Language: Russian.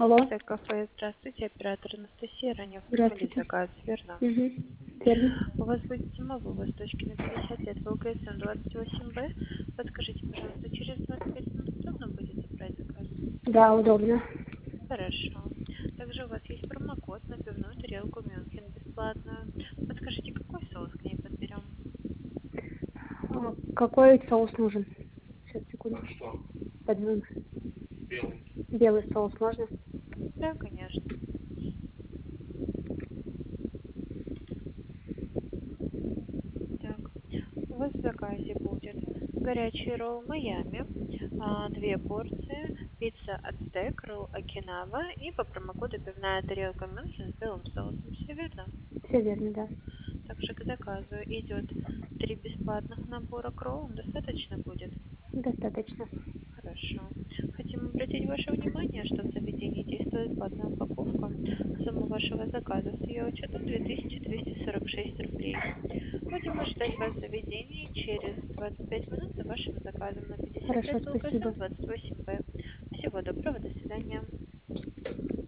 Алло, Кафе, здравствуйте, оператор Анастасия, ранее оформили здравствуйте. заказ, верно? Угу. Верно. У вас будет зимовой восточки на 50 лет в ЛГСМ 28Б. Подскажите, пожалуйста, через 25 минут удобно будет забрать заказ? Да, удобно. Хорошо. Также у вас есть промокод на пивную тарелку Мюнхен бесплатную. Подскажите, какой соус к ней подберем? Какой соус нужен? Сейчас, секунду. Подвину. Белый соус можно? Да, конечно. Так, у вас в заказе будет горячий ролл Майами, 2 порции, пицца Ацтек, ролл Окинава и по промокоду пивная тарелка Мюнхен с белым соусом. Все верно? Все верно, да. Также к заказу идет 3 бесплатных набора к роллам. Достаточно будет? Достаточно. Хорошо. Хотим обратить ваше внимание, что в заведении действует платная упаковка. Сумма вашего заказа с ее учетом 2246 рублей. Будем ожидать вас в заведении через 25 минут за вашим заказом на 50 Хорошо, лет в спасибо. ЛГСМ 28Б. Всего доброго, до свидания.